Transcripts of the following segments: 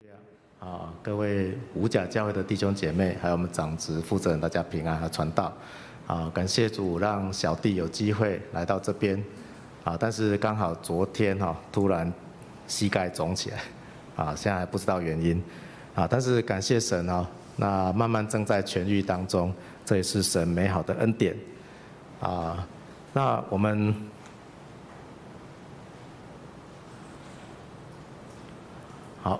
各位五甲教会的弟兄姐妹，还有我们长职负责人，大家平安和传道。感谢主让小弟有机会来到这边。但是刚好昨天突然膝盖肿起来，现在还不知道原因。但是感谢神那慢慢正在痊愈当中，这也是神美好的恩典。那我们好。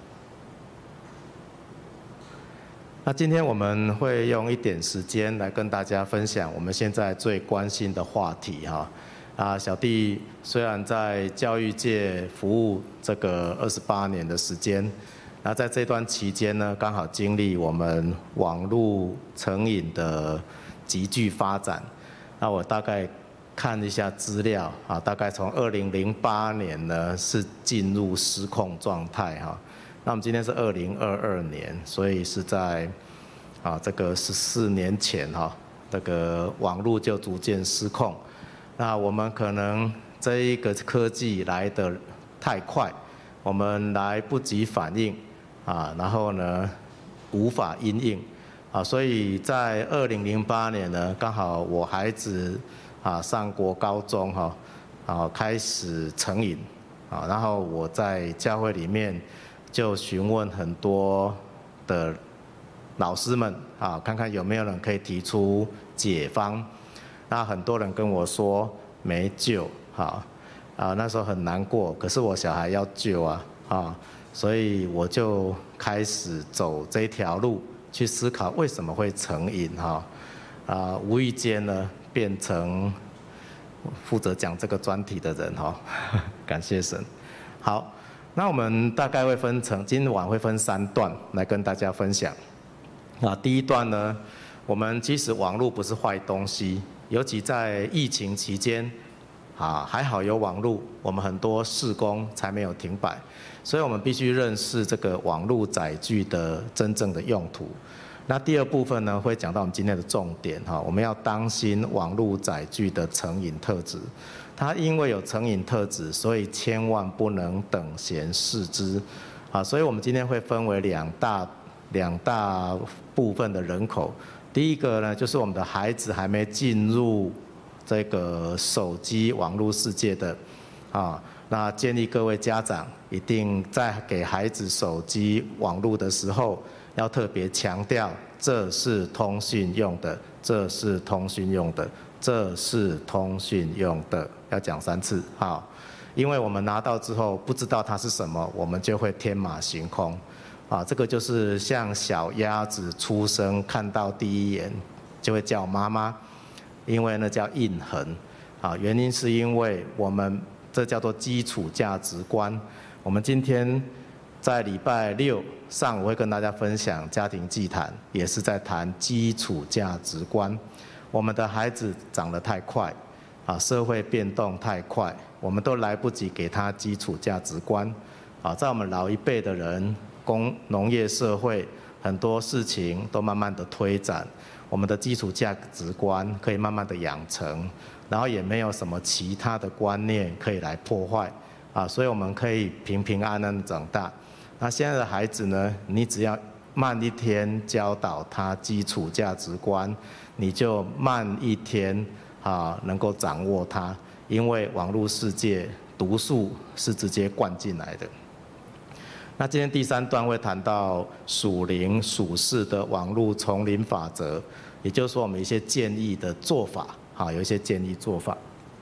那今天我们会用一点时间来跟大家分享我们现在最关心的话题小弟虽然在教育界服务这个28年的时间，那在这段期间呢，刚好经历我们网络成瘾的急剧发展。那我大概看一下资料大概从2008年呢是进入失控状态那我们今天是2022年，所以是在这个14年前这个网络就逐渐失控。那我们可能这一个科技来得太快，我们来不及反应然后呢无法因应所以在2008年呢，刚好我孩子上国高中开始成瘾然后我在教会里面就询问很多的老师们看看有没有人可以提出解方。那很多人跟我说没救那时候很难过，可是我小孩要救所以我就开始走这条路，去思考为什么会成瘾无意间呢变成负责讲这个专题的人感谢神。好，那我们大概会今晚会分3段来跟大家分享。第一段呢，我们其实网络不是坏东西，尤其在疫情期间还好有网络，我们很多事工才没有停摆，所以我们必须认识这个网络载具的真正的用途。那第二部分呢，会讲到我们今天的重点我们要当心网络载具的成瘾特质。它因为有成瘾特质，所以千万不能等闲视之所以我们今天会分为两大部分的人口。第一个呢，就是我们的孩子还没进入这个手机网络世界的那建议各位家长一定在给孩子手机网络的时候，要特别强调这是通讯用的，这是通讯用的，这是通讯用的，要讲3次因为我们拿到之后不知道它是什么，我们就会天马行空这个就是像小鸭子出生看到第一眼就会叫妈妈，因为那叫印痕原因是因为我们这叫做基础价值观。我们今天在礼拜6上午会跟大家分享家庭祭坛，也是在谈基础价值观。我们的孩子长得太快社会变动太快，我们都来不及给他基础价值观在我们老一辈的人，农业社会很多事情都慢慢的推展，我们的基础价值观可以慢慢的养成，然后也没有什么其他的观念可以来破坏所以我们可以平平安安的长大。那现在的孩子呢，你只要慢一天教导他基础价值观，你就慢一天能够掌握它，因为网络世界毒素是直接灌进来的。那今天第3段会谈到属灵属世的网络丛林法则，也就是说我们一些建议的做法有一些建议做法。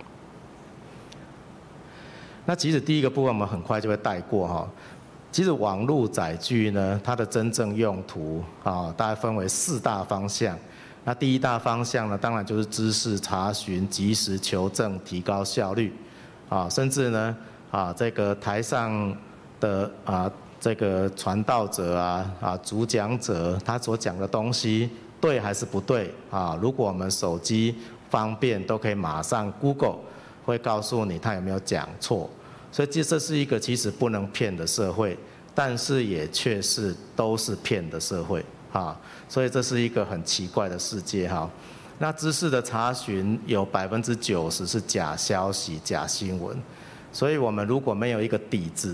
那其实第一个部分我们很快就会带过其实网络载具呢，它的真正用途大概分为4大方向。那第一大方向呢，当然就是知识查询、及时求证、提高效率甚至呢这个台上的这个传道者主讲者他所讲的东西对还是不对如果我们手机方便都可以马上 Google 会告诉你他有没有讲错。所以这是一个其实不能骗的社会，但是也确实都是骗的社会所以这是一个很奇怪的世界那知识的查询有90%是假消息、假新闻，所以我们如果没有一个底子，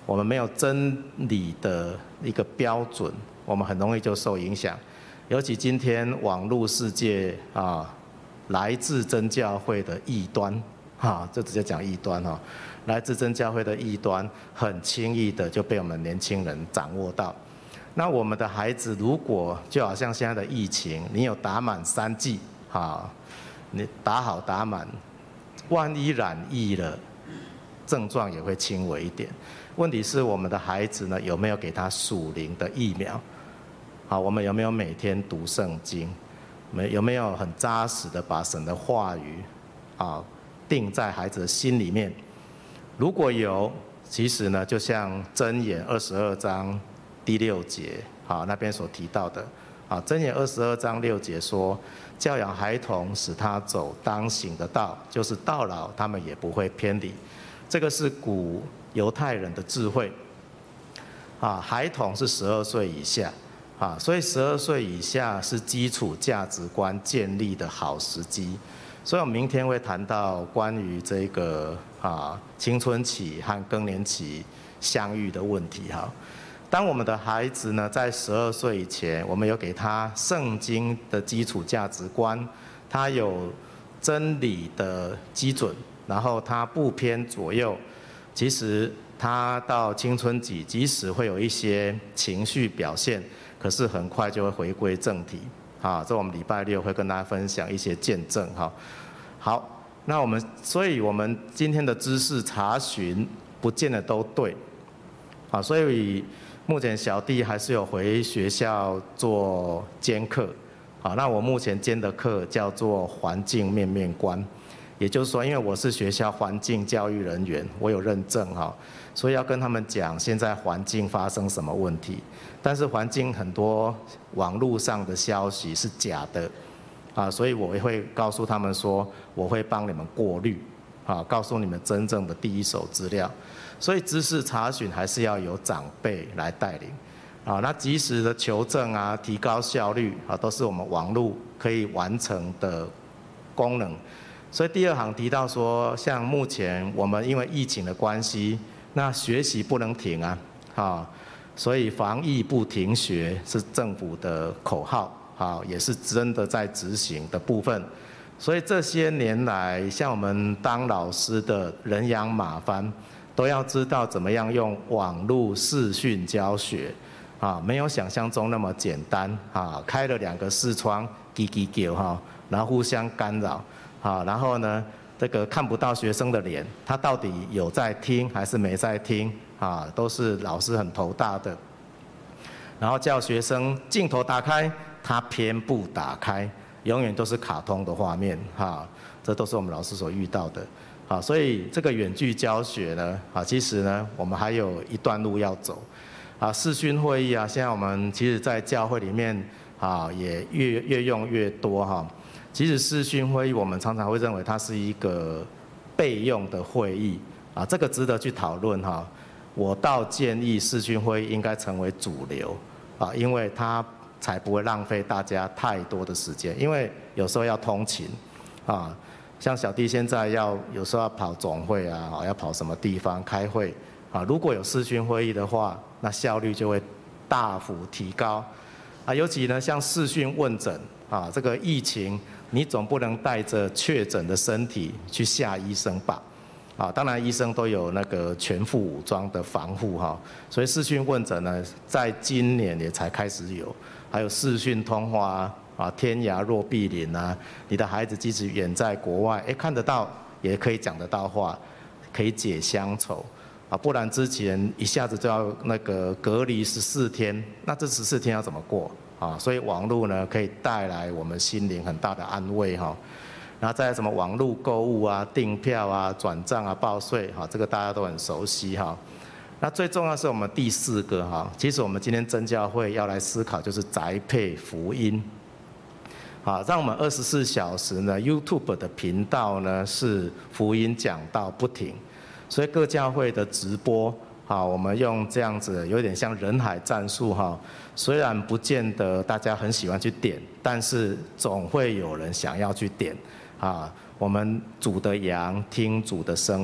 我们没有真理的一个标准，我们很容易就受影响。尤其今天网络世界来自真教会的异端，就直接讲异端来自真教会的异端，很轻易的就被我们年轻人掌握到。那我们的孩子如果就好像现在的疫情，你有打满3剂，你打好打满，万一染疫了，症状也会轻微一点。问题是我们的孩子呢，有没有给他属灵的疫苗？我们有没有每天读圣经？有没有很扎实的把神的话语定在孩子的心里面？如果有，其实呢，就像箴言22章第6节那边所提到的箴言22章6节说，教养孩童，使他走当行的道，就是到老他们也不会偏离。这个是古犹太人的智慧孩童是12岁以下所以12岁以下是基础价值观建立的好时机。所以我们明天会谈到关于这个青春期和更年期相遇的问题当我们的孩子呢在12岁以前，我们有给他圣经的基础价值观，他有真理的基准，然后他不偏左右，其实他到青春期即使会有一些情绪表现，可是很快就会回归正题这我们礼拜6会跟大家分享一些见证好，那所以我们今天的知识查询不见得都对所以目前小弟还是有回学校做兼课那我目前兼的课叫做环境面面观，也就是说，因为我是学校环境教育人员，我有认证所以要跟他们讲现在环境发生什么问题。但是环境很多网络上的消息是假的所以我也会告诉他们说，我会帮你们过滤告诉你们真正的第一手资料。所以知识查询还是要有长辈来带领那及时的求证提高效率都是我们网络可以完成的功能。所以第2行提到说，像目前我们因为疫情的关系，那学习不能停所以防疫不停学是政府的口号也是真的在执行的部分。所以这些年来，像我们当老师的人仰马翻，都要知道怎么样用网络视讯教学没有想象中那么简单开了2个视窗叽叽叫然后互相干扰然后呢这个看不到学生的脸，他到底有在听还是没在听都是老师很头大的。然后叫学生镜头打开，他偏不打开，永远都是卡通的画面这都是我们老师所遇到的所以这个远距教学呢其实呢我们还有一段路要走视讯会议现在我们其实在教会里面也越用越多其实视讯会议我们常常会认为它是一个备用的会议这个值得去讨论我倒建议视讯会议应该成为主流因为它才不会浪费大家太多的时间，因为有时候要通勤像小弟现在有时候要跑总会要跑什么地方开会如果有视讯会议的话，那效率就会大幅提高尤其呢像视讯问诊这个疫情，你总不能带着确诊的身体去吓医生吧当然医生都有那个全副武装的防护所以视讯问诊呢，在今年也才开始有，还有视讯通话天涯若比邻你的孩子即使远在国外，看得到也可以讲得到话，可以解乡愁不然之前一下子就要那个隔离14天，那这14天要怎么过所以网络呢可以带来我们心灵很大的安慰然后再来什么网络购物订票转账报税这个大家都很熟悉那最重要是我们第4个其实我们今天真教会要来思考就是宅配福音让我们24小时呢 YouTube 的频道呢是福音讲道不停，所以各教会的直播我们用这样子有点像人海战术虽然不见得大家很喜欢去点，但是总会有人想要去点我们主的羊听主的声音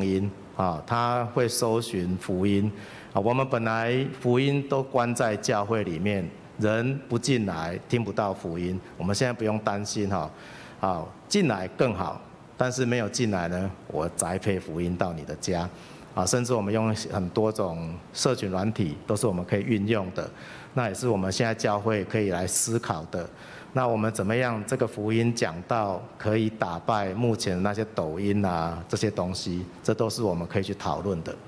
啊，他会搜寻福音啊。我们本来福音都关在教会里面，人不进来听不到福音。我们现在不用担心哈，啊，进来更好，但是没有进来呢，我宅配福音到你的家。啊，甚至我们用很多种社群软体，都是我们可以运用的，那也是我们现在教会可以来思考的。那我们怎么样这个福音讲到可以打败目前的那些抖音啊这些东西，这都是我们可以去讨论的。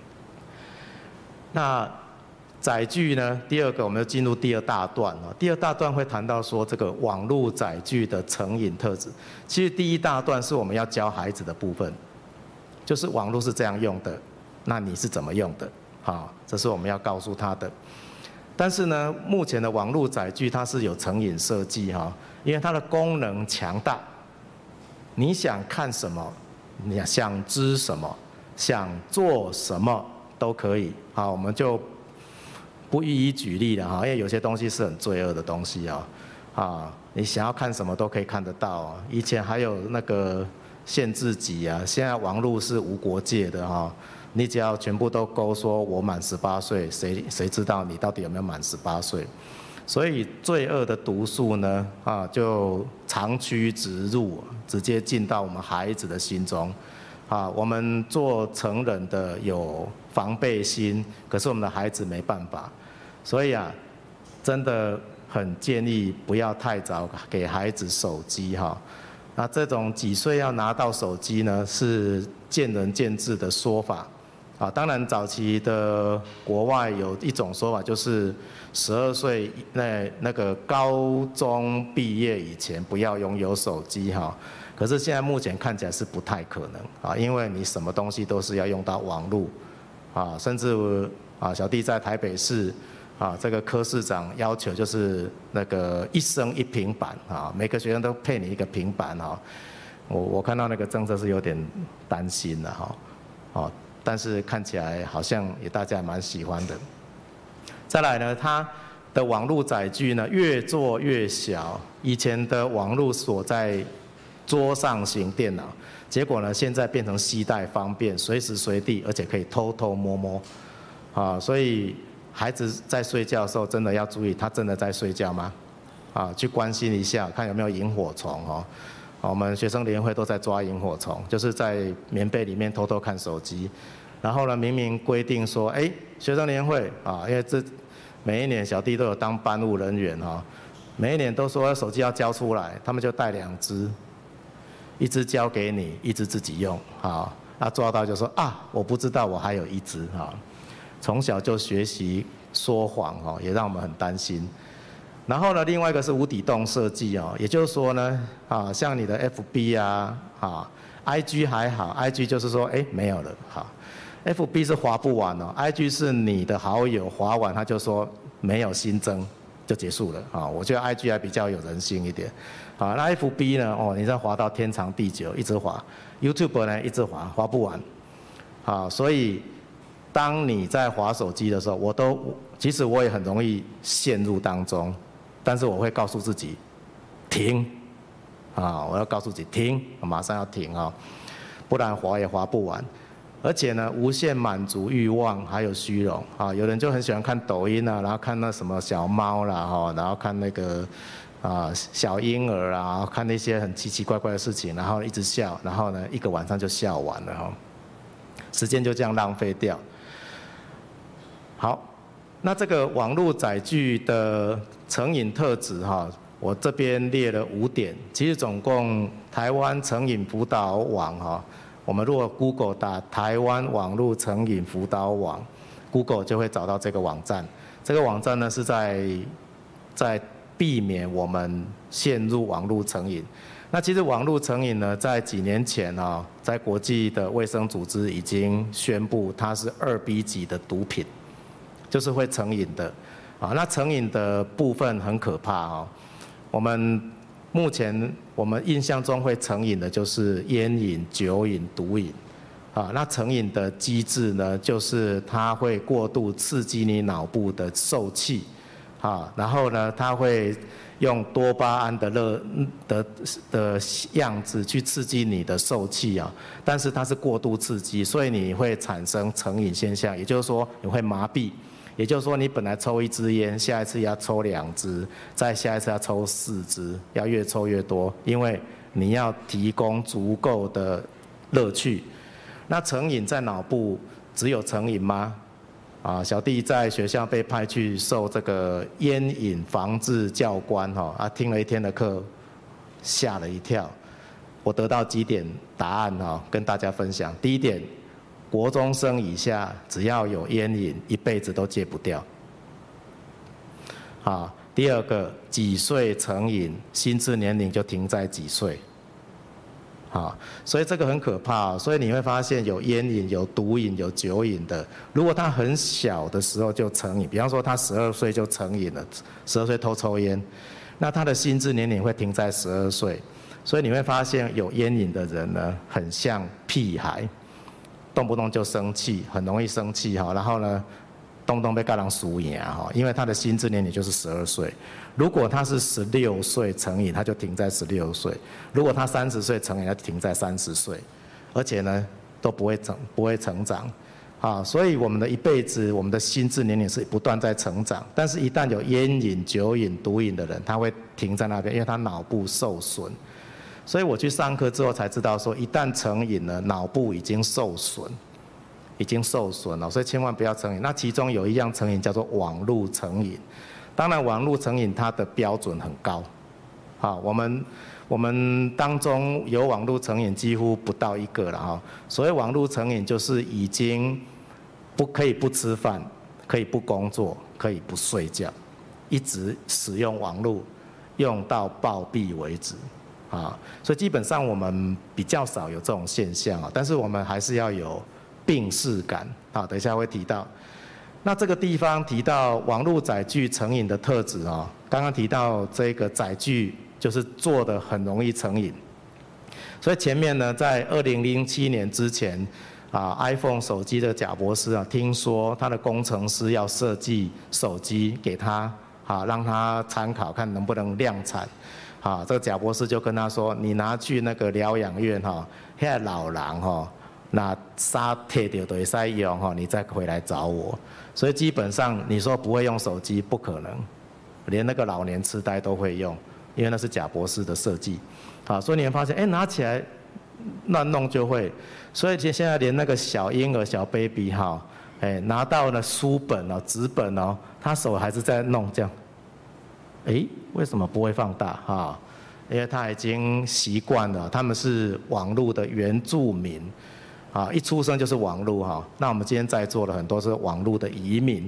那载具呢？第二个，我们就进入第二大段啊。第二大段会谈到说这个网络载具的成瘾特质。其实第一大段是我们要教孩子的部分。就是网络是这样用的，那你是怎么用的？好，这是我们要告诉他的。但是呢，目前的网络载具它是有成瘾设计哈，因为它的功能强大，你想看什么，你想知什么，想做什么都可以。好，我们就不一一举例了哈，因为有些东西是很罪恶的东西啊。啊，你想要看什么都可以看得到啊。以前还有那个限制级啊，现在网络是无国界的哈，你只要全部都勾说我满18岁，谁知道你到底有没有满18岁？所以罪恶的毒素呢，啊，就长驱直入，直接进到我们孩子的心中。啊，我们做成人的有防备心，可是我们的孩子没办法，所以啊，真的很建议不要太早给孩子手机哈。那这种几岁要拿到手机呢，是见仁见智的说法。啊，当然早期的国外有一种说法，就是12岁那个高中毕业以前不要拥有手机哈。可是现在目前看起来是不太可能啊，因为你什么东西都是要用到网络啊，甚至啊，小弟在台北市。啊，这个柯市长要求就是那个1生1平板啊，每个学生都配你一个平板啊。我看到那个政策是有点担心的哈，哦，但是看起来好像也大家蛮喜欢的。再来呢，它的网络载具呢越做越小，以前的网络锁在桌上型电脑，结果呢现在变成携带方便，随时随地，而且可以偷偷摸摸，啊，所以。孩子在睡觉的时候，真的要注意，他真的在睡觉吗？啊，去关心一下，看有没有萤火虫哦。我们学生联会都在抓萤火虫，就是在棉被里面偷偷看手机。然后呢，明明规定说，学生联会啊，因为这每一年小弟都有当班务人员哈，每一年都说手机要交出来，他们就带2只，一只交给你，一只自己用啊。那抓到就说啊，我不知道我还有1只哈。从小就学习说谎哦，也让我们很担心。然后呢，另外一个是无底洞设计哦，也就是说呢，啊，像你的 FB 啊，IG 还好 ，IG 就是说，没有了，好 ，FB 是滑不完哦 ，IG 是你的好友滑完他就说没有新增，就结束了啊。我觉得 IG 还比较有人性一点，啊，那 FB 呢，哦，你再滑到天长地久，一直滑 ，YouTube 呢一直滑不完，好，所以。当你在滑手机的时候，其实我也很容易陷入当中，但是我会告诉自己停，啊，我要告诉自己停，我马上要停啊，不然滑也滑不完。而且呢，无限满足欲望还有虚荣啊，有人就很喜欢看抖音啊，然后看那什么小猫啦哈，然后看那个小婴儿啊，看那些很奇奇怪怪的事情，然后一直笑，然后呢1个晚上就笑完了哈，时间就这样浪费掉。好，那这个网络载具的成瘾特质哈，我这边列了5点。其实总共台湾成瘾辅导网哈，我们如果 Google 打台湾网络成瘾辅导网 ，Google 就会找到这个网站。这个网站呢是在避免我们陷入网络成瘾。那其实网络成瘾呢，在几年前啊，在国际的卫生组织已经宣布它是2B 级的毒品。就是会成瘾的，啊，那成瘾的部分很可怕啊。我们目前印象中会成瘾的就是烟瘾、酒瘾、毒瘾，啊，那成瘾的机制呢，就是它会过度刺激你脑部的受气， 然后呢，它会用多巴胺的样子去刺激你的受气啊，但是它是过度刺激，所以你会产生成瘾现象，也就是说你会麻痹，也就是说你本来抽1支烟，下一次要抽2支，再下一次要抽4支，要越抽越多，因为你要提供足够的乐趣。那成瘾在脑部只有成瘾吗？小弟在学校被派去受这个烟瘾防治教官听了1天的课，吓了一跳。我得到几点答案跟大家分享。第一点，国中生以下只要有烟瘾，一辈子都戒不掉。第二个，几岁成瘾，心智年龄就停在几岁。所以这个很可怕，所以你会发现有烟瘾、有毒瘾、有酒瘾的，如果他很小的时候就成瘾，比方说他12岁就成瘾了，12岁偷抽烟，那他的心智年龄会停在12岁，所以你会发现有烟瘾的人呢，很像屁孩，动不动就生气，很容易生气然后呢，动不动被人输赢因为他的心智年龄就是12岁。如果他是16岁成瘾，他就停在16岁；如果他30岁成瘾，他就停在30岁，而且呢都不会成长，所以我们的一辈子，我们的心智年龄是不断在成长，但是一旦有烟瘾、酒瘾、毒瘾的人，他会停在那边，因为他脑部受损。所以我去上课之后才知道说，一旦成瘾了，脑部已经受损了，所以千万不要成瘾。那其中有一样成瘾叫做网络成瘾。当然，网络成瘾它的标准很高，我们当中有网络成瘾几乎不到1个了所谓网络成瘾，就是已经可以不吃饭，可以不工作，可以不睡觉，一直使用网络，用到暴毙为止所以基本上我们比较少有这种现象但是我们还是要有病识感等一下会提到。那这个地方提到网络载具成瘾的特质刚刚提到这个载具就是做的很容易成瘾，所以前面呢，在2007年之前iPhone 手机的贾博士听说他的工程师要设计手机给他让他参考看能不能量产这个贾博士就跟他说，你拿去那个疗养院那老人那沙贴掉都会用你再回来找我。所以基本上你说不会用手机不可能，连那个老年痴呆都会用，因为那是贾博士的设计所以你会发现拿起来乱弄就会。所以现在连那个小婴儿小 baby 拿到了书本纸本他手还是在弄这样，为什么不会放大因为他已经习惯了，他们是网络的原住民一出生就是网络那我们今天在座的很多是网络的移民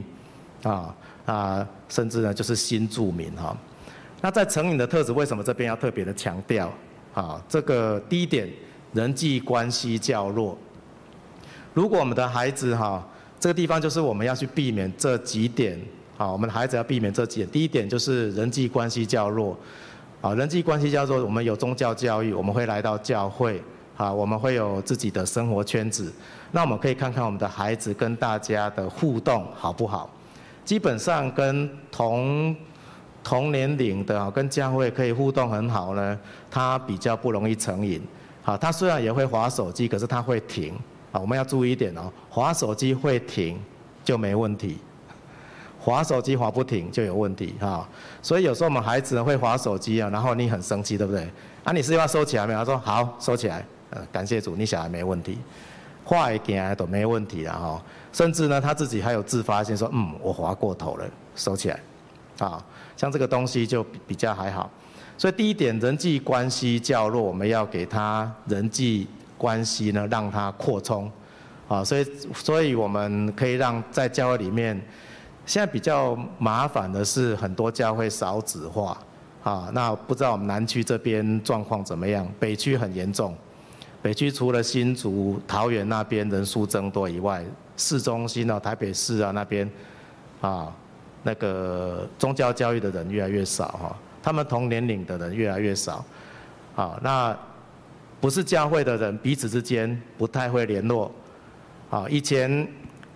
甚至呢就是新住民那在成瘾的特质，为什么这边要特别的强调这个第一点，人际关系较弱。如果我们的孩子这个地方就是我们要去避免这几点我们的孩子要避免这几点。第一点就是人际关系较弱人际关系较弱，我们有宗教教育，我们会来到教会我们会有自己的生活圈子，那我们可以看看我们的孩子跟大家的互动好不好。基本上跟同年龄的跟教会可以互动很好呢，他比较不容易成瘾他虽然也会滑手机，可是他会停我们要注意一点滑手机会停就没问题，滑手机滑不停就有问题所以有时候我们孩子会滑手机然后你很生气，对不对你是要收起来没有？他说好，收起来感谢主，你小孩没问题，画一点都没问题了甚至呢他自己还有自发性说我滑过头了，收起来像这个东西就比较还好。所以第一点，人际关系较弱，我们要给他人际关系呢让他扩充所以我们可以让在教会里面，现在比较麻烦的是很多教会少子化那不知道我们南区这边状况怎么样？北区很严重，北区除了新竹、桃园那边人数增多以外，市中心台北市那边那个宗教教育的人越来越少他们同年龄的人越来越少那不是教会的人彼此之间不太会联络以前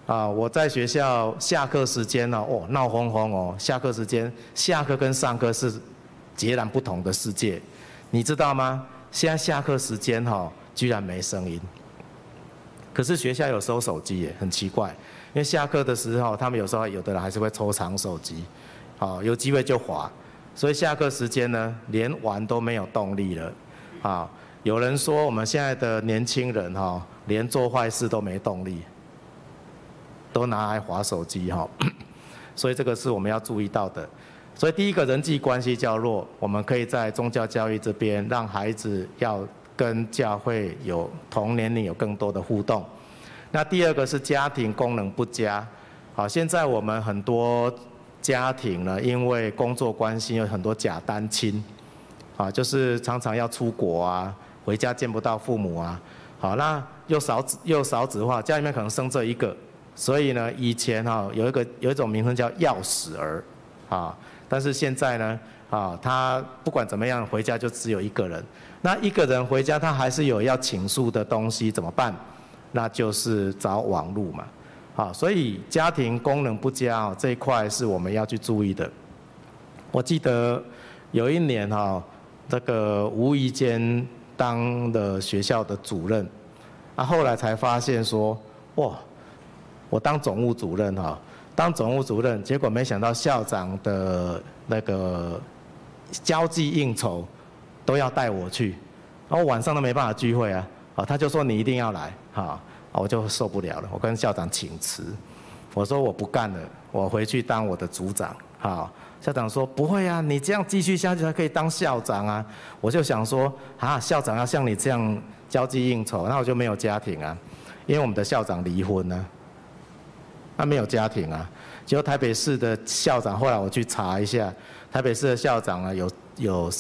我在学校下课时间哦，闹哄哄哦，下课时间，下课跟上课是截然不同的世界，你知道吗？现在下课时间居然没声音，可是学校有收手机耶，很奇怪，因为下课的时候，他们有时候有的人还是会抽藏手机，有机会就滑，所以下课时间呢，连玩都没有动力了，有人说我们现在的年轻人连做坏事都没动力。都拿来滑手机所以这个是我们要注意到的。所以第一个人际关系较弱，我们可以在宗教教育这边让孩子要跟教会有同年龄有更多的互动。那第二个是家庭功能不佳，现在我们很多家庭呢，因为工作关系有很多假单亲，就是常常要出国啊，回家见不到父母啊，那又少子化，家里面可能生这一个。所以呢，以前有一种名称叫钥匙儿，但是现在呢，他不管怎么样回家就只有一个人，那一个人回家他还是有要倾诉的东西，怎么办？那就是找网路嘛，所以家庭功能不佳这一块是我们要去注意的。我记得有一年这个无意间当了学校的主任，后来才发现说，哇！我当总务主任当总务主任，结果没想到校长的那个交际应酬都要带我去，然后晚上都没办法聚会他就说你一定要来我就受不了了，我跟校长请辞，我说我不干了，我回去当我的组长校长说不会啊，你这样继续下去才可以当校长啊。我就想说校长要像你这样交际应酬，那我就没有家庭因为我们的校长离婚他没有家庭结果台北市的校长，后来我去查一下，台北市的校长有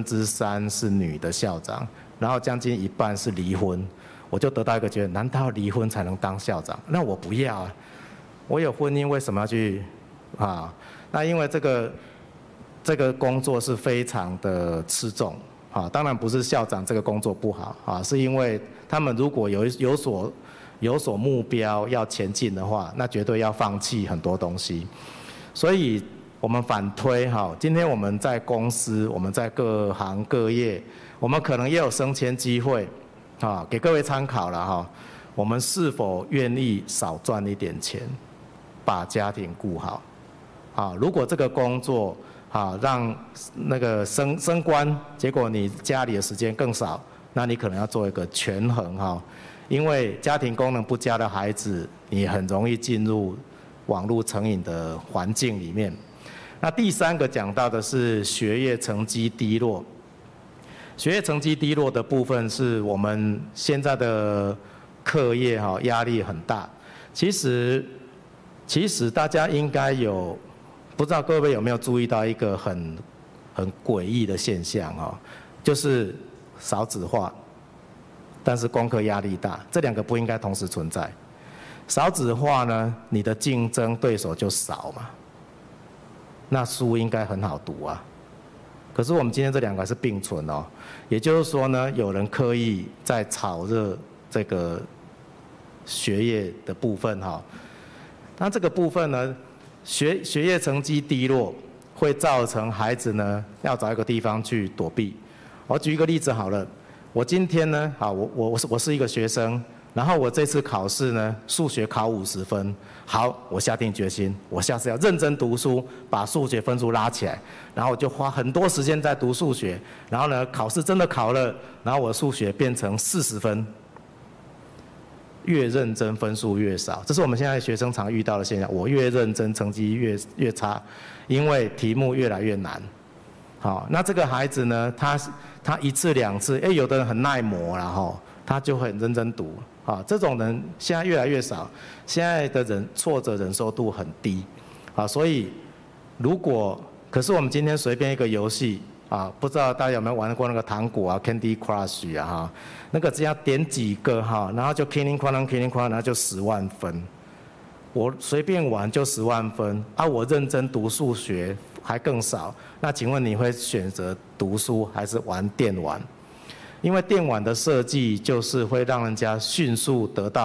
3/4是女的校长，然后将近一半是离婚，我就得到一个结论：难道离婚才能当校长？那我不要我有婚姻为什么要去那因为这个工作是非常的吃重当然不是校长这个工作不好是因为他们如果有所目标要前进的话，那绝对要放弃很多东西。所以我们反推今天我们在公司，我们在各行各业，我们可能也有升迁机会给各位参考了我们是否愿意少赚一点钱，把家庭顾好如果这个工作让那个升官，结果你家里的时间更少，那你可能要做一个权衡因为家庭功能不佳的孩子，你很容易进入网络成瘾的环境里面。那第三个讲到的是学业成绩低落。学业成绩低落的部分是我们现在的课业压力很大。其实大家应该不知道各位有没有注意到一个很诡异的现象就是少子化。但是功课压力大，这两个不应该同时存在。少子化呢，你的竞争对手就少嘛，那书应该很好读可是我们今天这两个是并存也就是说呢，有人刻意在炒热这个学业的部分那这个部分呢，学业成绩低落，会造成孩子呢要找一个地方去躲避。我举一个例子好了。我今天呢，我是一个学生，然后我这次考试呢，数学考50分，好，我下定决心，我下次要认真读书，把数学分数拉起来，然后我就花很多时间在读数学，然后呢，考试真的考了，然后我数学变成40分，越认真分数越少，这是我们现在学生常遇到的现象，我越认真成绩越差，因为题目越来越难。那这个孩子呢，他一次两次，有的人很耐磨啦他就很认真读这种人现在越来越少，现在的人挫折忍受度很低所以可是我们今天随便一个游戏不知道大家有没有玩过那个糖果Candy Crush 那个只要点几个然后就 killing 然后就10万分，我随便玩就10万分我认真读数学还更少，那请问你会选择读书还是玩电玩？因为电玩的设计就是会让人家迅速得到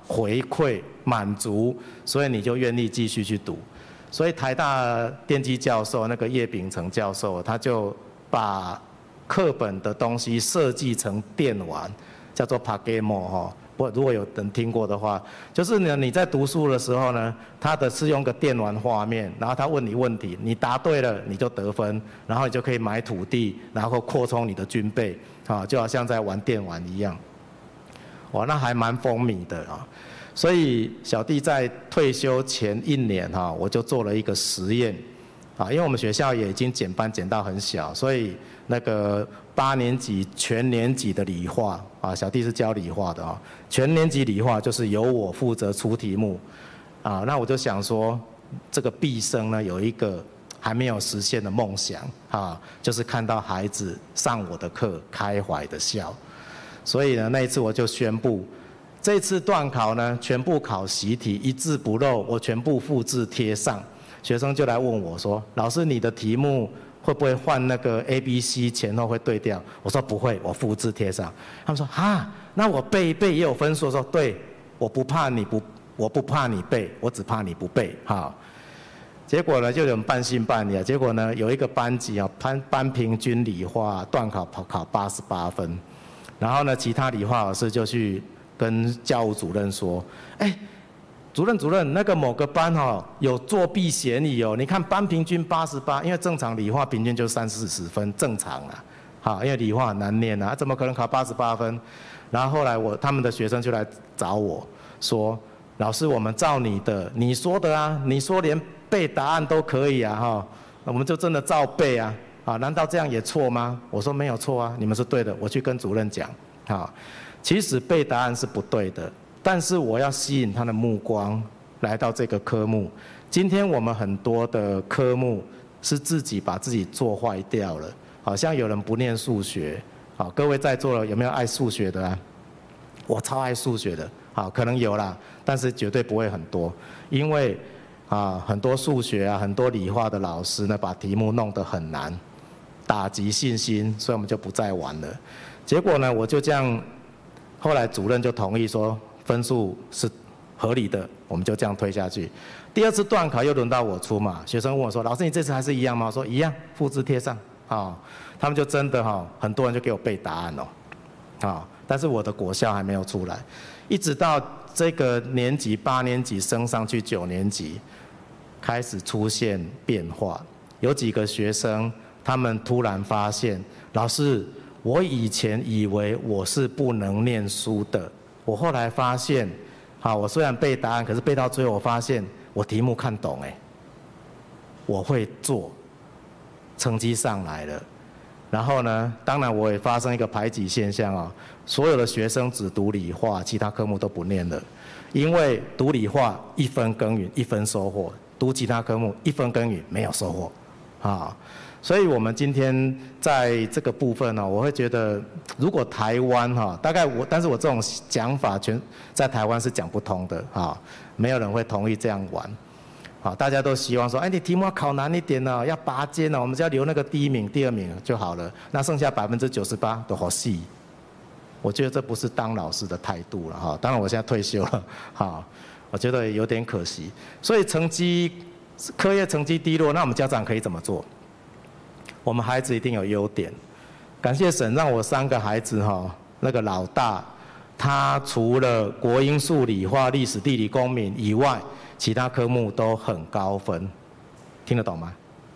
回馈满足，所以你就愿意继续去读。所以台大电机教授那个叶秉成教授，他就把课本的东西设计成电玩，叫做 Pagamo 哈。如果有人听过的话，就是呢你在读书的时候呢，它是用个电玩画面，然后他问你问题，你答对了你就得分，然后你就可以买土地，然后扩充你的军备，啊，就好像在玩电玩一样。哇，那还蛮风靡的啊。所以小弟在退休前1年哈，我就做了一个实验，啊，因为我们学校也已经减班减到很小，所以那个8年级全年级的理化啊，小弟是教理化的啊，全年级理化就是由我负责出题目，啊，那我就想说，这个毕生呢有一个还没有实现的梦想啊，就是看到孩子上我的课开怀的笑，所以呢那一次我就宣布，这次段考呢全部考习题一字不漏，我全部复制贴上，学生就来问我说，老师你的题目会不会换那个 A、B、C 前后会对调？我说不会，我复制贴上。他们说哈，那我背一背也有分数。我说对，我不怕你背，我只怕你不背。好，结果呢就有人半信半疑啊。结果呢有一个班级啊，班平均理化段考考88分，然后呢其他理化老师就去跟教务主任说，主任，那个某个班有作弊嫌疑哦。你看班平均88，因为正常理化平均就30-40分，正常啦。好，因为理化很难念啊，怎么可能考88分？然后后来他们的学生就来找我说，老师，我们照你说的啊，你说连背答案都可以啊哈，我们就真的照背啊。啊，难道这样也错吗？我说没有错啊，你们是对的，我去跟主任讲。好，其实背答案是不对的。但是我要吸引他的目光来到这个科目。今天我们很多的科目是自己把自己做坏掉了，好像有人不念数学，好，各位在座的有没有爱数学的啊？我超爱数学的，好，可能有啦，但是绝对不会很多，因为很多数学啊，很多理化的老师呢，把题目弄得很难，打击信心，所以我们就不再玩了。结果呢，我就这样，后来主任就同意说，分数是合理的，我们就这样推下去。第2次段考又轮到我出嘛，学生问我说：“老师，你这次还是一样吗？”我说：“一样，复制贴上。”他们就真的很多人就给我背答案哦，但是我的果效还没有出来，一直到这个年级8年级升上去9年级，开始出现变化。有几个学生，他们突然发现，老师，我以前以为我是不能念书的。我后来发现，我虽然背答案，可是背到最后我发现我题目看懂我会做，成绩上来了。然后呢，当然我也发生一个排挤现象所有的学生只读理化，其他科目都不念了，因为读理化1分耕耘1分收获，读其他科目1分耕耘没有收获所以我们今天在这个部分我会觉得，如果台湾大概但是我这种讲法在台湾是讲不通的没有人会同意这样玩大家都希望说，你题目要考难一点要拔尖我们只要留那个第1名、第2名就好了，那剩下98%都好细。我觉得这不是当老师的态度了当然我现在退休了我觉得有点可惜。所以课业成绩低落，那我们家长可以怎么做？我们孩子一定有优点，感谢神让我3个孩子那个老大，他除了国英数理化、历史地理公民以外，其他科目都很高分，听得懂吗？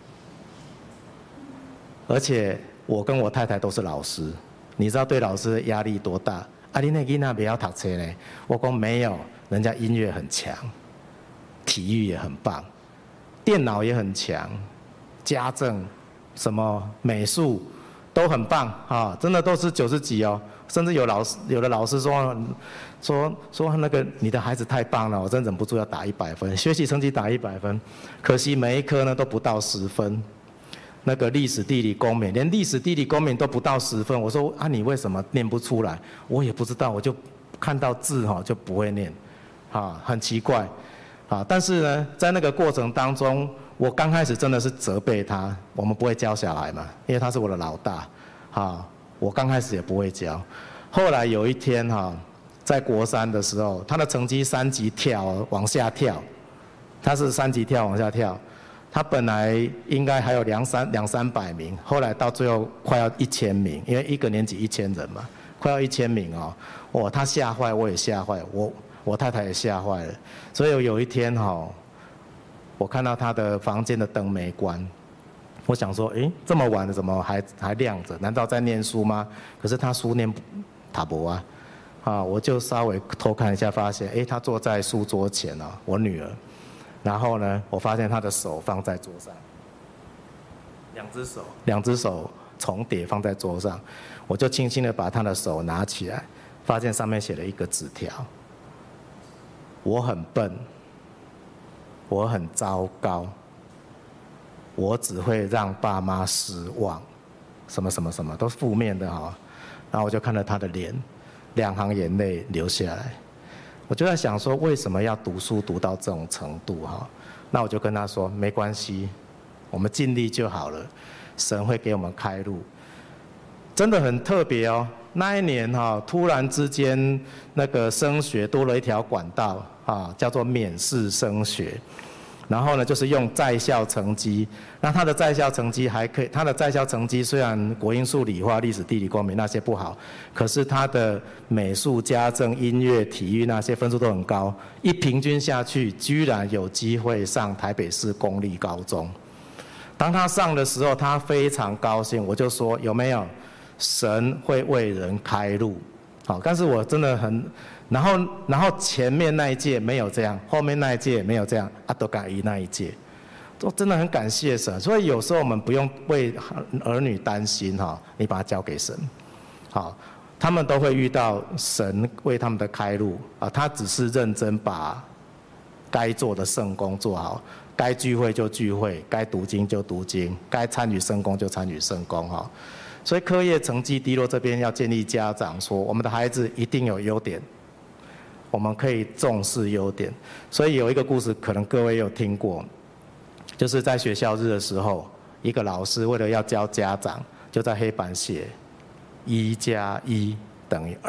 而且我跟我太太都是老师，你知道对老师的压力多大？你那囡仔不要读书呢？我说没有，人家音乐很强，体育也很棒，电脑也很强，家政。什么美术都很棒真的都是90几甚至有的老师说那个你的孩子太棒了，我真忍不住要打100分，学习成绩打100分，可惜每一科呢都不到10分。那个历史地理公民，连历史地理公民都不到10分，我说你为什么念不出来？我也不知道，我就看到字就不会念很奇怪但是呢在那个过程当中，我刚开始真的是责备他，我们不会教小孩嘛，因为他是我的老大我刚开始也不会教。后来有一天在国三的时候，他的成绩3级跳往下跳，他是3级跳往下跳，他本来应该还有200-300名，后来到最后快要1000名，因为一个年级1000人嘛，快要1000名哦，哇，他吓坏，我也吓坏，我太太也吓坏了，所以有一天哈，我看到他的房间的灯没关。我想说，这么晚了，怎么还亮着？难道在念书吗？可是他书念塔博啊，我就稍微偷看一下，发现，他坐在书桌前啊，我女儿。然后呢，我发现她的手放在桌上，两只手重叠放在桌上，我就轻轻的把她的手拿起来，发现上面写了一个纸条：我很笨，我很糟糕。我只会让爸妈失望，什么什么什么都是负面的哈。然后我就看到他的脸，2行眼泪流下来。我就在想说，为什么要读书读到这种程度哈？那我就跟他说，没关系，我们尽力就好了，神会给我们开路。真的很特别哦。那一年哈，突然之间那个升学多了一条管道啊，叫做免试升学。然后呢，就是用在校成绩。那他的在校成绩还可以，他的在校成绩虽然国英数理化、历史、地理、公民那些不好，可是他的美术、家政、音乐、体育那些分数都很高，一平均下去，居然有机会上台北市公立高中。当他上的时候，他非常高兴，我就说有没有神会为人开路？好，但是我真的很。然后前面那一届没有这样，后面那一届没有这样，都改移那一届，都真的很感谢神。所以有时候我们不用为儿女担心哈，你把它交给神，好，他们都会遇到神为他们的开路啊。他只是认真把该做的圣工做好，该聚会就聚会，该读经就读经，该参与圣工就参与圣工哈。所以课业成绩低落这边要建议家长说，我们的孩子一定有优点。我们可以重视优点，所以有一个故事，可能各位有听过，就是在学校日的时候，一个老师为了要教家长，就在黑板写1加1等于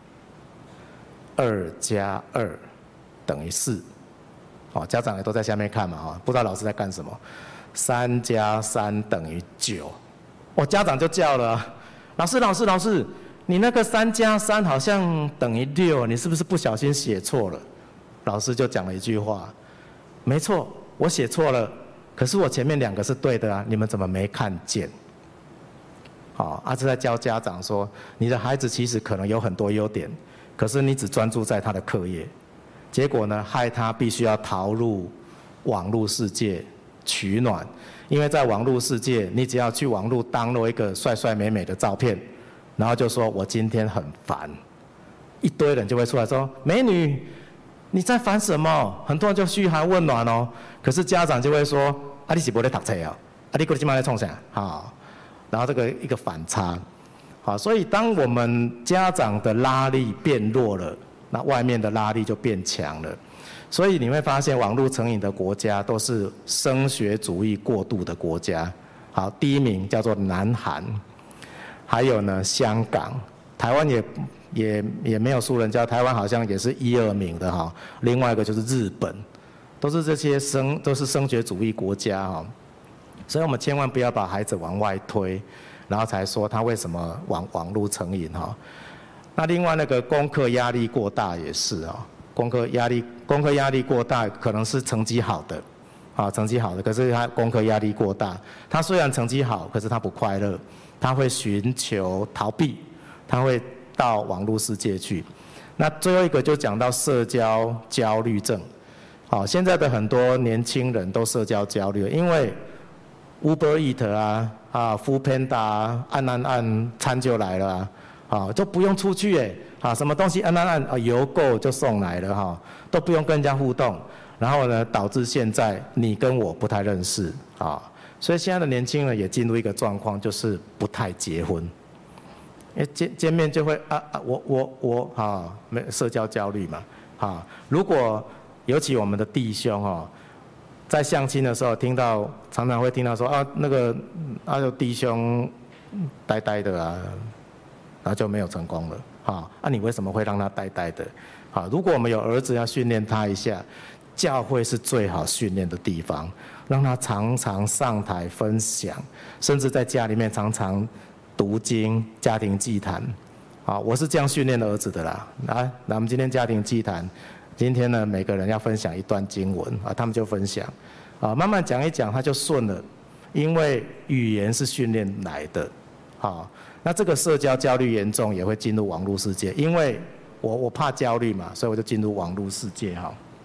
2，2加2等于4，家长也都在下面看嘛，不知道老师在干什么。3加3等于9，家长就叫了，老师。你那个3加3好像等于6，你是不是不小心写错了？老师就讲了一句话：没错，我写错了，可是我前面2个是对的啊，你们怎么没看见？是在教家长说，你的孩子其实可能有很多优点，可是你只专注在他的课业，结果呢，害他必须要逃入网络世界取暖，因为在网络世界，你只要去网络download一个帅帅美美的照片。然后就说我今天很烦，一堆人就会出来说，美女，你在烦什么？很多人就嘘寒问暖哦。可是家长就会说，你是没在读册啊？你过来今晚在冲啥？然后这个一个反差，所以当我们家长的拉力变弱了，那外面的拉力就变强了。所以你会发现，网络成瘾的国家都是升学主义过度的国家。好，第一名叫做南韩。还有呢，香港、台湾也没有输人家，台湾好像也是1、2名的哈。另外一个就是日本，都是这些都是升学主义国家哈。所以我们千万不要把孩子往外推，然后才说他为什么网络成瘾哈。那另外那个功课压力过大也是啊，功课压力过大，可能是成绩好的，成绩好的，可是他功课压力过大，他虽然成绩好，可是他不快乐。他会寻求逃避，他会到网络世界去。那最后一个就讲到社交焦虑症。现在的很多年轻人都社交焦虑，因为 Uber Eat Foodpanda 按餐就来了就不用出去什么东西按邮购就送来了都不用跟人家互动，然后呢，导致现在你跟我不太认识所以现在的年轻人也进入一个状况，就是不太结婚，因为见面就会我社交焦虑嘛如果尤其我们的弟兄在相亲的时候常常会听到说那个有弟兄呆呆的然后就没有成功了你为什么会让他呆呆的？如果我们有儿子要训练他一下，教会是最好训练的地方，让他常常上台分享，甚至在家里面常常读经、家庭祭坛。我是这样训练的儿子的啦。来，我们今天家庭祭坛，今天呢每个人要分享一段经文他们就分享慢慢讲一讲，他就顺了，因为语言是训练来的。那这个社交焦虑严重，也会进入网络世界，因为我怕焦虑嘛，所以我就进入网络世界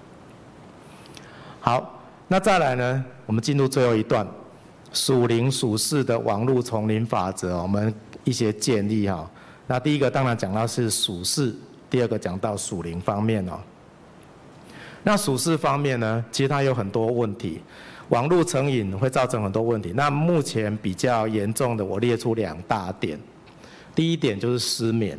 好，那再来呢，我们进入最后一段，属灵属世的网络丛林法则，我们一些建议那第一个当然讲到是属世，第二个讲到属灵方面那属世方面呢，其实它有很多问题，网络成瘾会造成很多问题。那目前比较严重的，我列出2大点。第一点就是失眠。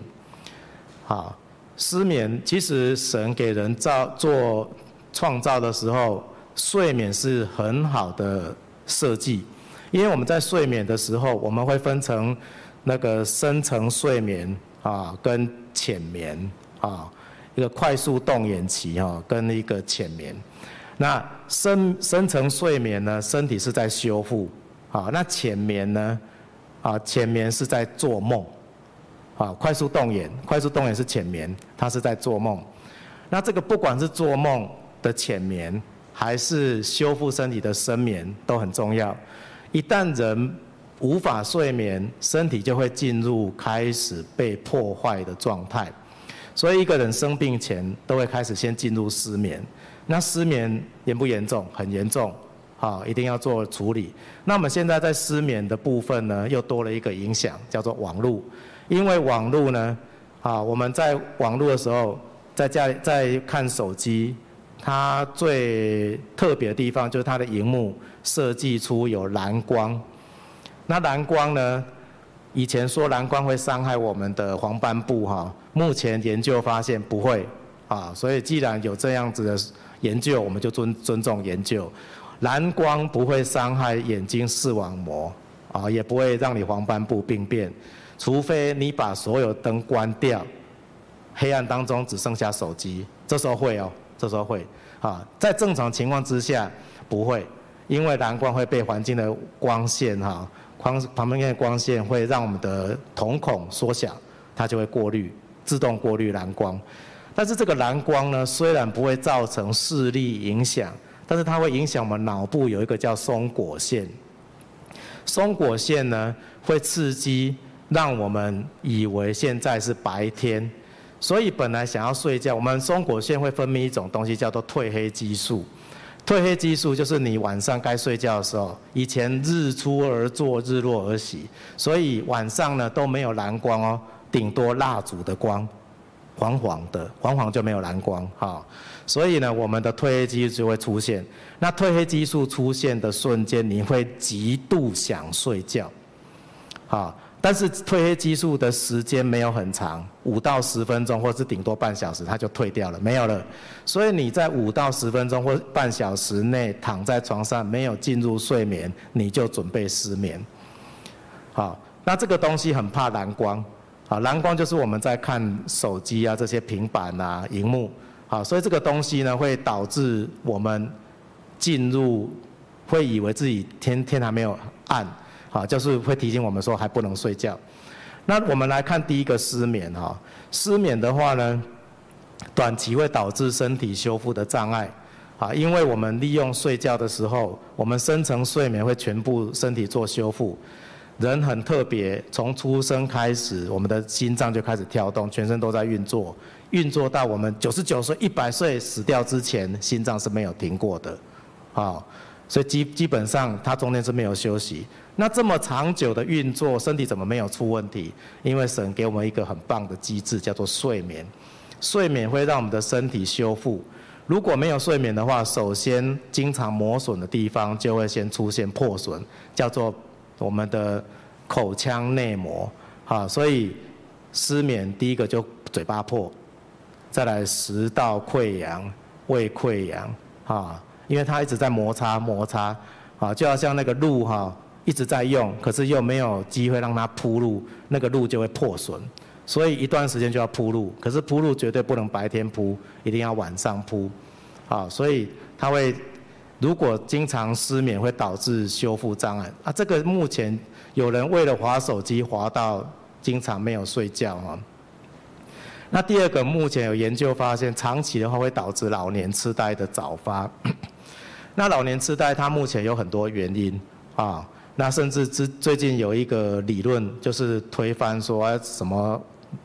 失眠其实神给人做创造的时候，睡眠是很好的设计，因为我们在睡眠的时候，我们会分成那个深层睡眠跟浅眠一个快速动眼期跟一个浅眠。那深层睡眠呢，身体是在修复那浅眠呢浅眠是在做梦快速动眼是浅眠，它是在做梦。那这个不管是做梦的浅眠，还是修复身体的深眠，都很重要。一旦人无法睡眠，身体就会进入开始被破坏的状态。所以一个人生病前都会开始先进入失眠。那失眠严不严重？很严重一定要做处理。那我们现在在失眠的部分呢，又多了一个影响，叫做网络。因为网络呢我们在网络的时候，在家里在看手机，它最特别的地方就是它的萤幕设计出有蓝光。那蓝光呢，以前说蓝光会伤害我们的黄斑部目前研究发现不会所以既然有这样子的研究，我们就尊重研究。蓝光不会伤害眼睛视网膜也不会让你黄斑部病变，除非你把所有灯关掉，黑暗当中只剩下手机，这时候会这时候会在正常情况之下不会，因为蓝光会被环境的光线旁边的光线会让我们的瞳孔缩小，它就会自动过滤蓝光。但是这个蓝光呢，虽然不会造成视力影响，但是它会影响我们脑部有一个叫松果腺。松果腺呢会刺激让我们以为现在是白天，所以本来想要睡觉，我们松果腺会分泌一种东西叫做褪黑激素。褪黑激素就是你晚上该睡觉的时候，以前日出而作，日落而息，所以晚上呢都没有蓝光顶多蜡烛的光，黄黄就没有蓝光所以呢我们的褪黑激素就会出现。那褪黑激素出现的瞬间，你会极度想睡觉但是褪黑激素的时间没有很长，5到10分钟，或是顶多半小时，它就退掉了，没有了。所以你在5到10分钟或半小时内躺在床上没有进入睡眠，你就准备失眠。那这个东西很怕蓝光，蓝光就是我们在看手机这些平板萤幕，所以这个东西呢会导致我们会以为自己天还没有暗。就是会提醒我们说还不能睡觉。那我们来看第一个失眠失眠的话呢，短期会导致身体修复的障碍因为我们利用睡觉的时候，我们深层睡眠会全部身体做修复。人很特别，从出生开始，我们的心脏就开始跳动，全身都在运作，运作到我们99岁、100岁死掉之前，心脏是没有停过的所以基本上它中间是没有休息。那这么长久的运作，身体怎么没有出问题？因为神给我们一个很棒的机制，叫做睡眠。睡眠会让我们的身体修复。如果没有睡眠的话，首先经常磨损的地方就会先出现破损，叫做我们的口腔内膜所以失眠第一个就嘴巴破，再来食道溃疡、胃溃疡因为它一直在摩擦就好像那个路一直在用，可是又没有机会让它铺路，那个路就会破损所以一段时间就要铺路，可是铺路绝对不能白天铺，一定要晚上铺，所以它会如果经常失眠会导致修复障碍啊。这个目前有人为了滑手机滑到经常没有睡觉那第二个，目前有研究发现，长期的话会导致老年痴呆的早发。那老年痴呆它目前有很多原因那甚至最近有一个理论就是推翻说什么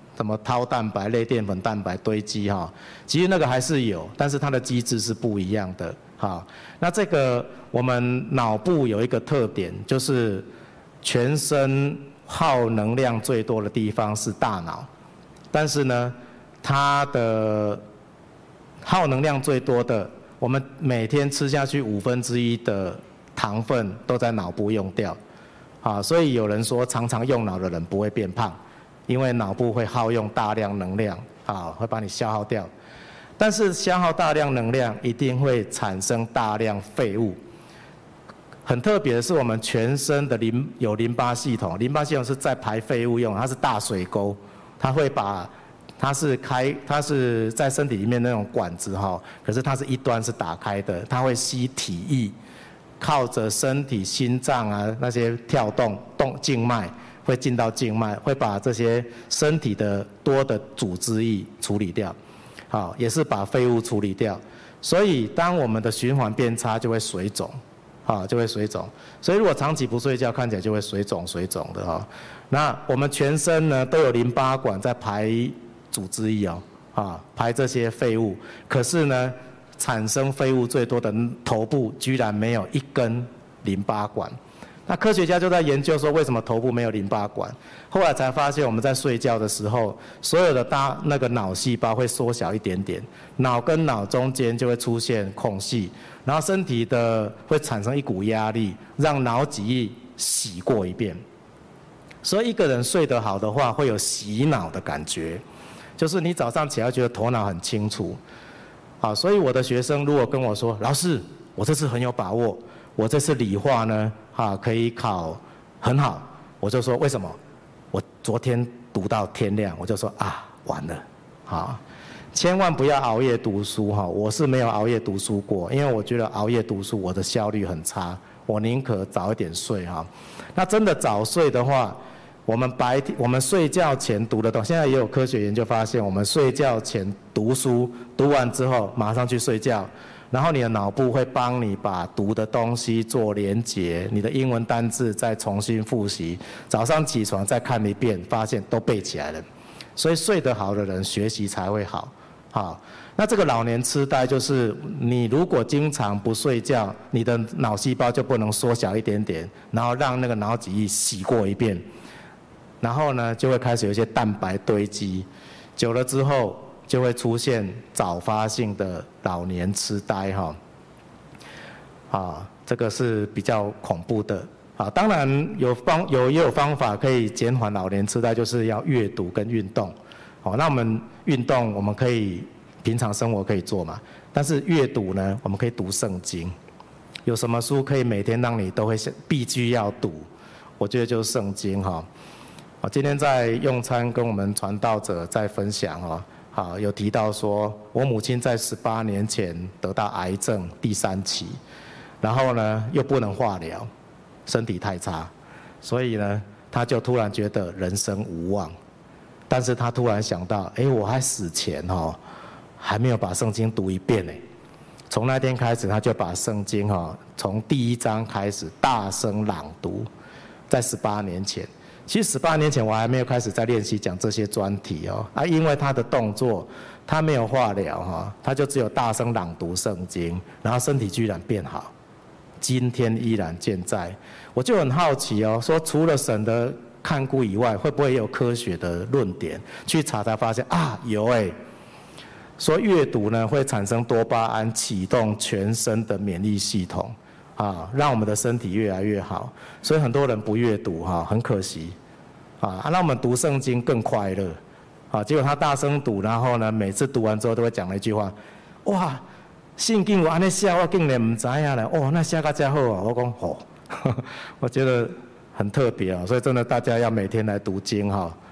tau蛋白、类淀粉蛋白堆积其实那个还是有，但是它的机制是不一样的那这个我们脑部有一个特点，就是全身耗能量最多的地方是大脑，但是呢，它的耗能量最多的，我们每天吃下去1/5的糖分都在脑部用掉所以有人说常常用脑的人不会变胖，因为脑部会耗用大量能量会把你消耗掉。但是消耗大量能量一定会产生大量废物。很特别的是，我们全身的有淋巴系统，淋巴系统是在排废物用，它是大水沟，它会把它是在身体里面那种管子可是它是一端是打开的，它会吸体液，靠着身体心脏那些跳动静脉会进到静脉，会把这些身体的多的组织液处理掉。也是把废物处理掉，所以当我们的循环变差，就会水肿，就会水肿。所以如果长期不睡觉，看起来就会水肿的那我们全身呢都有淋巴管在排组织液排这些废物，可是呢，产生废物最多的头部居然没有一根淋巴管。那科学家就在研究说，为什么头部没有淋巴管？后来才发现，我们在睡觉的时候，所有的那个脑细胞会缩小一点点，脑跟脑中间就会出现空隙，然后身体会产生一股压力，让脑脊液洗过一遍。所以一个人睡得好的话，会有洗脑的感觉，就是你早上起来觉得头脑很清楚。所以我的学生如果跟我说，老师，我这次很有把握，我这次理化呢可以考很好，我就说为什么？我昨天读到天亮，我就说完了千万不要熬夜读书我是没有熬夜读书过，因为我觉得熬夜读书我的效率很差，我宁可早一点睡那真的早睡的话，我们睡觉前读的东西，现在也有科学研究发现，我们睡觉前读书，读完之后马上去睡觉，然后你的脑部会帮你把读的东西做连结，你的英文单字再重新复习，早上起床再看一遍，发现都背起来了。所以睡得好的人学习才会好。那这个老年痴呆就是你如果经常不睡觉，你的脑细胞就不能缩小一点点，然后让那个脑脊液洗过一遍，然后呢就会开始有一些蛋白堆积，久了之后就会出现早发性的老年痴呆这个是比较恐怖的当然也有方法可以减缓老年痴呆，就是要阅读跟运动那我们运动我们可以平常生活可以做嘛，但是阅读呢，我们可以读圣经，有什么书可以每天让你都会必须要读？我觉得就是圣经今天在用餐跟我们传道者在分享有提到说，我母亲在18年前得到癌症第3期，然后呢又不能化疗，身体太差，所以呢她就突然觉得人生无望。但是她突然想到，我还死前还没有把圣经读一遍呢。从那天开始，她就把圣经从第1章开始大声朗读，在18年前。其实18年前我还没有开始在练习讲这些专题因为他的动作，他没有化疗他就只有大声朗读圣经，然后身体居然变好，今天依然健在。我就很好奇说除了神的看顾以外，会不会有科学的论点？去查才发现有说阅读呢会产生多巴胺，启动全身的免疫系统让我们的身体越来越好。所以很多人不阅读很可惜让我们读圣经更快乐结果他大声读，然后呢每次读完之后都会讲了一句话：哇，圣经有安尼写，我竟然不知道呢那写得这么好我说我觉得很特别所以真的大家要每天来读经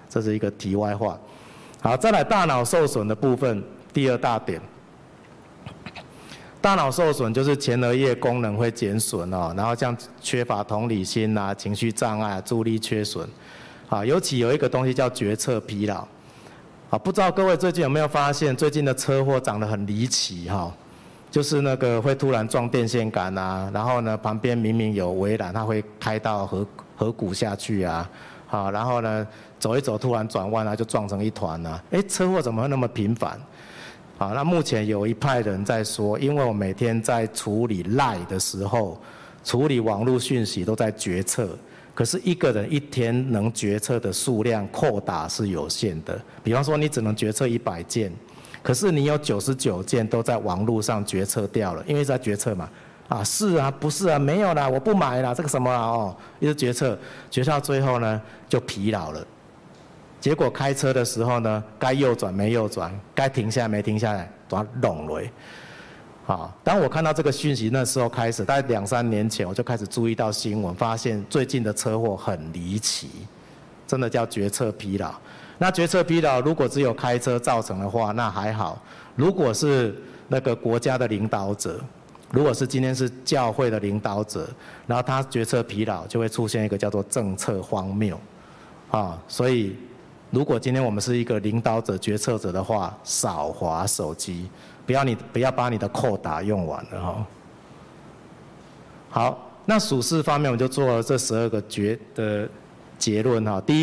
这是一个题外话。好，再来大脑受损的部分，第二大点。大脑受损就是前额叶功能会减损哦，然后像缺乏同理心啊、情绪障碍、注意力缺损，啊，尤其有一个东西叫决策疲劳，啊，不知道各位最近有没有发现，最近的车祸长得很离奇哈，就是那个会突然撞电线杆啊，然后呢旁边明明有围栏，它会开到河谷下去啊，好，然后呢走一走突然转弯啊，就撞成一团啊，车祸怎么会那么频繁？好，那目前有一派人在说，因为我每天在处理 LINE 的时候，处理网络讯息都在决策，可是一个人一天能决策的数量扣打是有限的。比方说你只能决策100件，可是你有99件都在网络上决策掉了，因为在决策嘛，啊是啊，不是啊，没有啦，我不买啦，这个什么啦哦，一直决策，决到最后呢就疲劳了。结果开车的时候呢，该右转没右转，该停下来没停下来，把它弄了。好，当我看到这个讯息那时候开始，大概2-3年前我就开始注意到新闻，发现最近的车祸很离奇，真的叫决策疲劳。那决策疲劳如果只有开车造成的话，那还好；如果是那个国家的领导者，如果是今天是教会的领导者，然后他决策疲劳，就会出现一个叫做政策荒谬。啊，所以如果今天我们是一个领导者、决策者的话，少滑手机，不要把你的扣打用完了哈。好，那属事方面我们就做了这12个的结论哈。第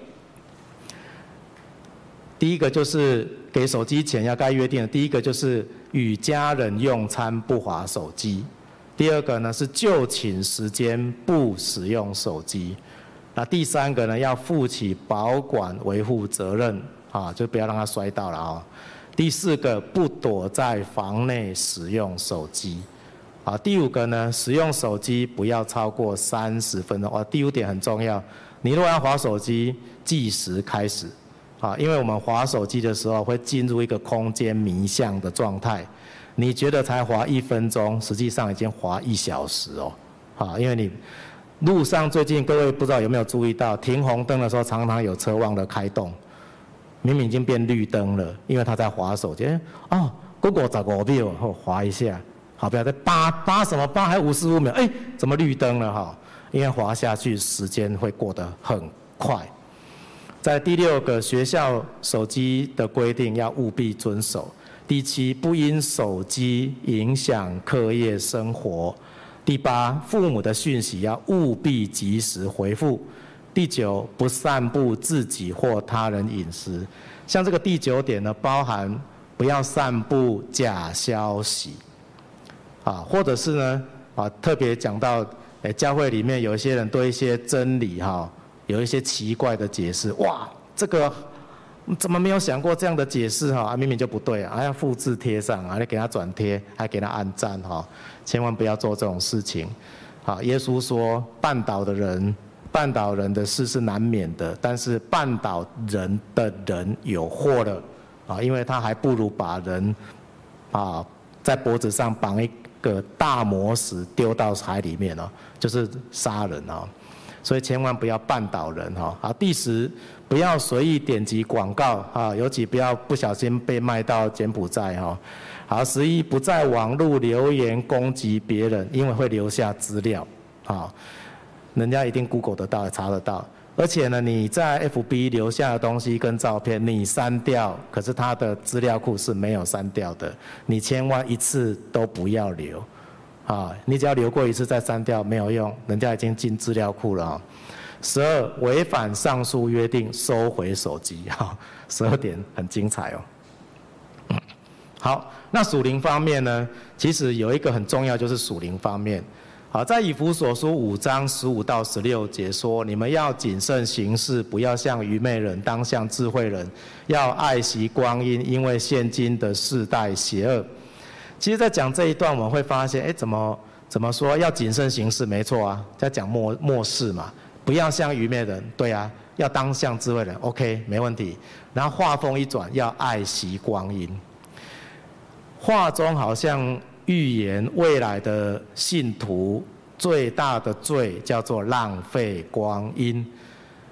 一个就是给手机前要该约定的，第一个就是与家人用餐不滑手机。第二个呢是就寝时间不使用手机。那第3个呢，要负起保管维护责任，啊，就不要让它摔到了啊。第4个，不躲在房内使用手机，啊。第5个呢，使用手机不要超过30分钟。第5点很重要，你如果要滑手机，计时开始，啊，因为我们滑手机的时候会进入一个空间迷向的状态，你觉得才滑1分钟，实际上已经滑1小时哦，啊，因为你。路上最近各位不知道有没有注意到，停红灯的时候常常有车忘了开动，明明已经变绿灯了，因为他在滑手机。哦，55秒后滑一下，好，不要再8什么8还55秒，怎么绿灯了哈？因为滑下去时间会过得很快。在第6个，学校手机的规定要务必遵守。第7，不因手机影响课业生活。第8，父母的讯息要务必及时回复。第9，不散布自己或他人隐私。像这个第9点呢，包含不要散布假消息，啊，或者是呢，啊，特别讲到，教会里面有一些人对一些真理哈，有一些奇怪的解释，哇，这个怎么没有想过这样的解释哈？明明就不对啊，还要复制贴上，还给他转贴，还给他按赞哈。千万不要做这种事情，好，耶稣说绊倒人的事是难免的，但是绊倒人的人有祸了，啊，因为他还不如把人，啊，在脖子上绑一个大磨石丢到海里面哦，就是杀人哦，所以千万不要绊倒人哈。好，第10，不要随意点击广告啊，尤其不要不小心被卖到柬埔寨哈。好，11，不在网络留言攻击别人，因为会留下资料，啊，人家一定 Google 得到，查得到。而且呢，你在 FB 留下的东西跟照片，你删掉，可是它的资料库是没有删掉的，你千万一次都不要留，啊，你只要留过1次再删掉没有用，人家已经进资料库了啊。12，违反上述约定收回手机，哈，12点很精彩哦。好，那属灵方面呢，其实有一个很重要，就是属灵方面。好，在以弗所书5章15到16节说，你们要谨慎行事，不要像愚昧人，当像智慧人，要爱惜光阴，因为现今的世代邪恶。其实在讲这一段我们会发现，怎么说要谨慎行事？没错啊，在讲末世嘛，不要像愚昧人，对啊，要当像智慧人 ，OK， 没问题。然后话锋一转，要爱惜光阴。话中好像预言未来的信徒最大的罪叫做浪费光阴，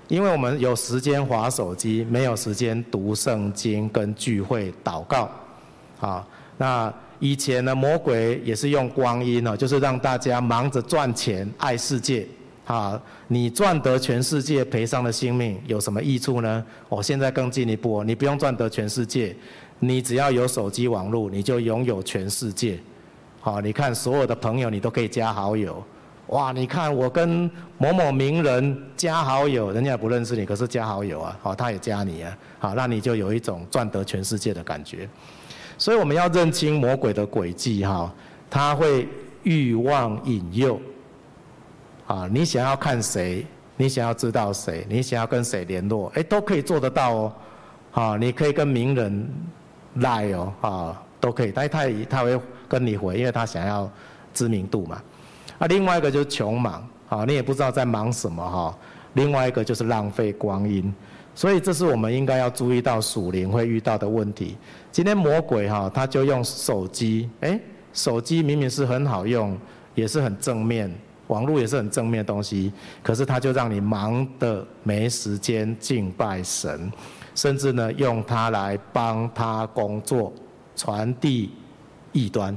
因为我们有时间滑手机，没有时间读圣经跟聚会祷告。好，那以前呢，魔鬼也是用光阴哦，就是让大家忙着赚钱、爱世界。啊，你赚得全世界，赔上了性命，有什么益处呢？现在更进一步，你不用赚得全世界，你只要有手机网络，你就拥有全世界。好，你看所有的朋友，你都可以加好友。哇，你看我跟某某名人加好友，人家也不认识你，可是加好友啊，好，他也加你啊，好，那你就有一种赚得全世界的感觉。所以我们要认清魔鬼的诡计哈，他会欲望引诱。啊，你想要看谁，你想要知道谁，你想要跟谁联络，都可以做得到哦。啊，你可以跟名人赖哦，啊，都可以，但是他会跟你回，因为他想要知名度嘛。啊，另外一个就是穷忙，啊，你也不知道在忙什么哈。另外一个就是浪费光阴，所以这是我们应该要注意到属灵会遇到的问题。今天魔鬼哈，他就用手机，手机明明是很好用，也是很正面。网络也是很正面的东西，可是他就让你忙得没时间敬拜神，甚至呢用它来帮他工作，传递异端。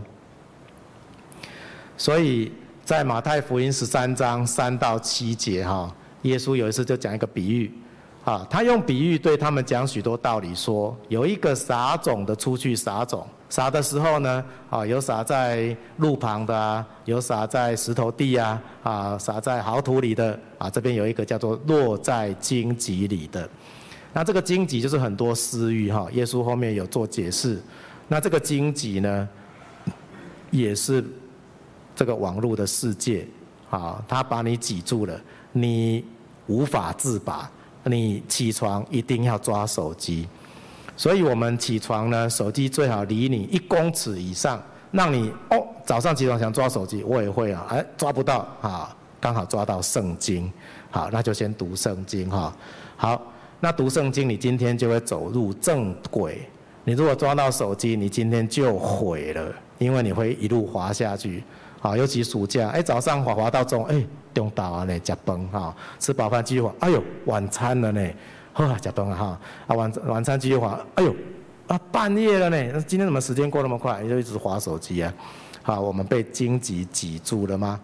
所以在马太福音13章3到7节哈，耶稣有一次就讲一个比喻，他用比喻对他们讲许多道理，说有一个撒种的出去撒种。撒的时候呢，有撒在路旁的啊，有撒在石头地啊，撒在好土里的啊。这边有一个叫做落在荆棘里的。那这个荆棘就是很多私欲哈，耶稣后面有做解释。那这个荆棘呢，也是这个网络的世界啊，它把你挤住了，你无法自拔，你起床一定要抓手机。所以我们起床呢，手机最好离你1公尺以上，让你早上起床想抓手机，我也会啊，抓不到啊，刚好抓到圣经，好，那就先读圣经哈。好，那读圣经，你今天就会走入正轨。你如果抓到手机，你今天就毁了，因为你会一路滑下去。好，尤其暑假，早上滑到中，中午啊呢，吃饭哈，吃饱饭继续滑，晚餐了呢。吃饭了哈，晚餐继续滑，半夜了呢，今天怎么时间过那么快？你就一直滑手机啊，好，我们被荆棘挤住了吗？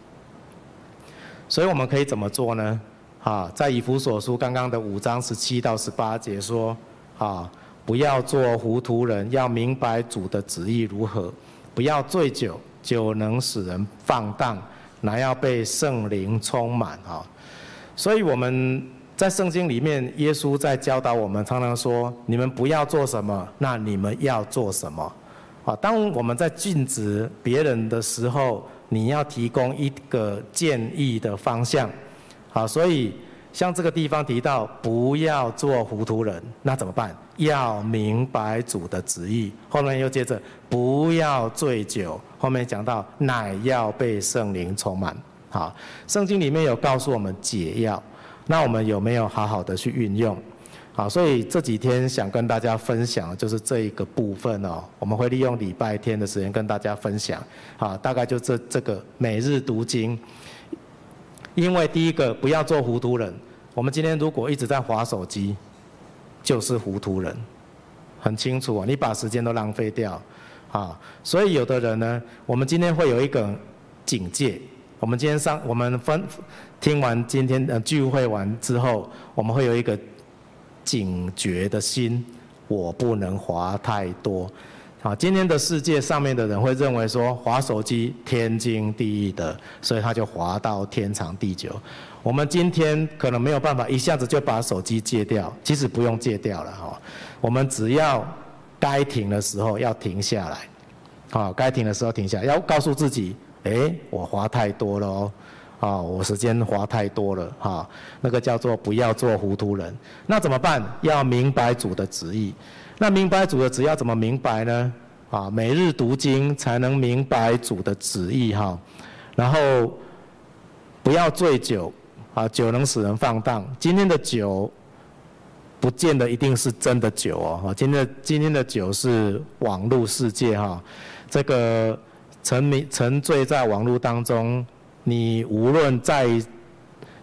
所以我们可以怎么做呢？在以弗所书刚刚的5章17到18节说，不要做糊涂人，要明白主的旨意如何，不要醉酒，酒能使人放荡，乃要被圣灵充满哈。所以我们在圣经里面，耶稣在教导我们，常常说：你们不要做什么，那你们要做什么？当我们在禁止别人的时候，你要提供一个建议的方向。所以像这个地方提到，不要做糊涂人，那怎么办？要明白主的旨意。后面又接着不要醉酒，后面讲到乃要被圣灵充满。圣经里面有告诉我们解药。那我们有没有好好的去运用？所以这几天想跟大家分享的就是这一个部分哦。我们会利用礼拜天的时间跟大家分享，大概就这个每日读经。因为第一个不要做糊涂人，我们今天如果一直在滑手机，就是糊涂人，很清楚啊，你把时间都浪费掉所以有的人呢，我们今天会有一个警戒。我们今天听完今天聚会完之后，我们会有一个警觉的心，我不能滑太多。今天的世界上面的人会认为说滑手机天经地义的，所以他就滑到天长地久。我们今天可能没有办法一下子就把手机戒掉，其实不用戒掉了我们只要该停的时候要停下来，该停的时候停下来，要告诉自己，我滑太多了我时间花太多了那个叫做不要做糊涂人。那怎么办？要明白主的旨意。那明白主的旨意要怎么明白呢？每日读经才能明白主的旨意然后不要醉酒酒能使人放荡。今天的酒不见得一定是真的酒今天的酒是网络世界这个沉醉在网络当中。你无论再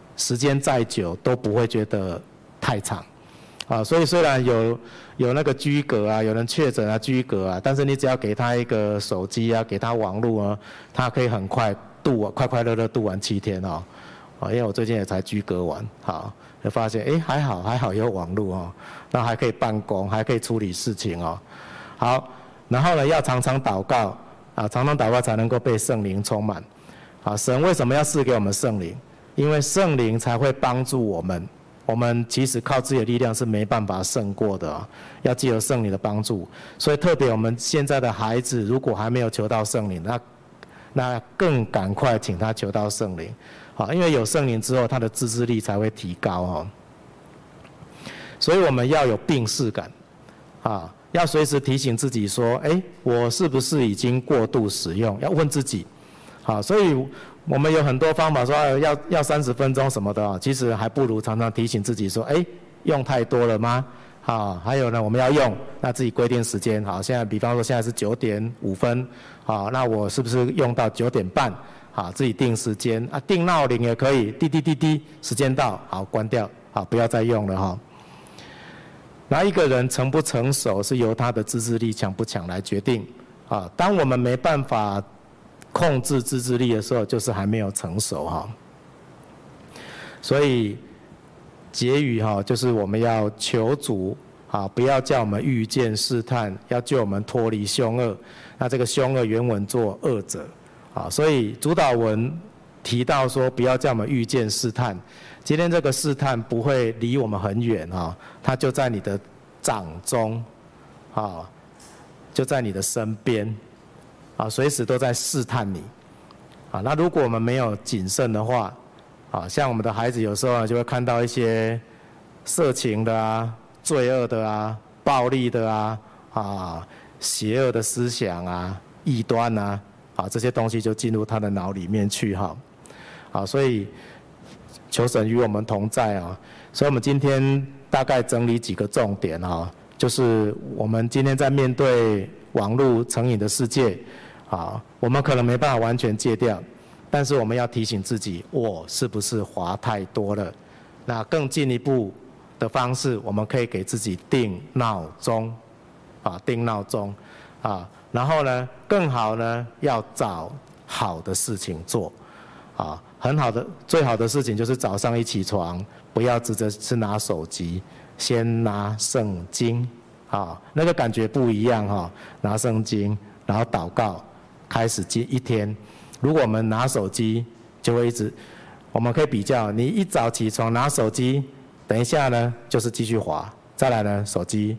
时间再久都不会觉得太长。所以虽然有那个居隔啊，有人确诊啊居隔啊，但是你只要给他一个手机啊，给他网络啊，他可以很快快快乐乐度完7天哦。因为我最近也才居隔完，就发现还好有网络哦，那还可以办公，还可以处理事情哦。好，然后呢要常常祷告常常祷告才能够被圣灵充满。神为什么要赐给我们圣灵？因为圣灵才会帮助我们。我们其实靠自己的力量是没办法胜过的要藉由圣灵的帮助。所以特别我们现在的孩子，如果还没有求到圣灵，那更赶快请他求到圣灵。因为有圣灵之后，他的自制力才会提高所以我们要有病识感要随时提醒自己说，我是不是已经过度使用？要问自己。所以我们有很多方法说要30分钟什么的其实还不如常常提醒自己说，用太多了吗？还有呢，我们要用，那自己规定时间。现在比方说现在是9点5分，那我是不是用到9点半？自己定时间定闹铃也可以，滴滴滴滴，时间到，好关掉，不要再用了那一个人成不成熟是由他的自制力强不强来决定当我们没办法控制自制力的时候，就是还没有成熟所以结语就是我们要求主不要叫我们遇见试探，要救我们脱离凶恶。那这个凶恶原文做恶者所以主导文提到说不要叫我们遇见试探。今天这个试探不会离我们很远它就在你的掌中就在你的身边随时都在试探你那如果我们没有谨慎的话像我们的孩子有时候就会看到一些色情的罪恶的暴力的邪恶的思想异端这些东西就进入他的脑里面去所以求神与我们同在所以我们今天大概整理几个重点就是我们今天在面对网络成瘾的世界我们可能没办法完全戒掉，但是我们要提醒自己，我是不是滑太多了？那更进一步的方式，我们可以给自己定闹钟定闹钟然后呢，更好呢，要找好的事情做很好的最好的事情就是早上一起床，不要直着是拿手机，先拿圣经那个感觉不一样拿圣经，然后祷告，开始一天。如果我们拿手机，就会一直，我们可以比较，你一早起床拿手机，等一下呢就是继续滑，再来呢手机。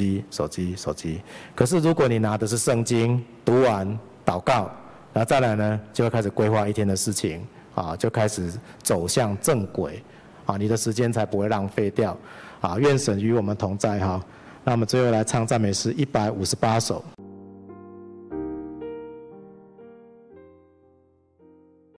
可是如果你拿的是圣经，读完祷告，然后再来呢就会开始规划一天的事情就开始走向正轨你的时间才不会浪费掉愿神与我们同在那我们最后来唱赞美诗158首。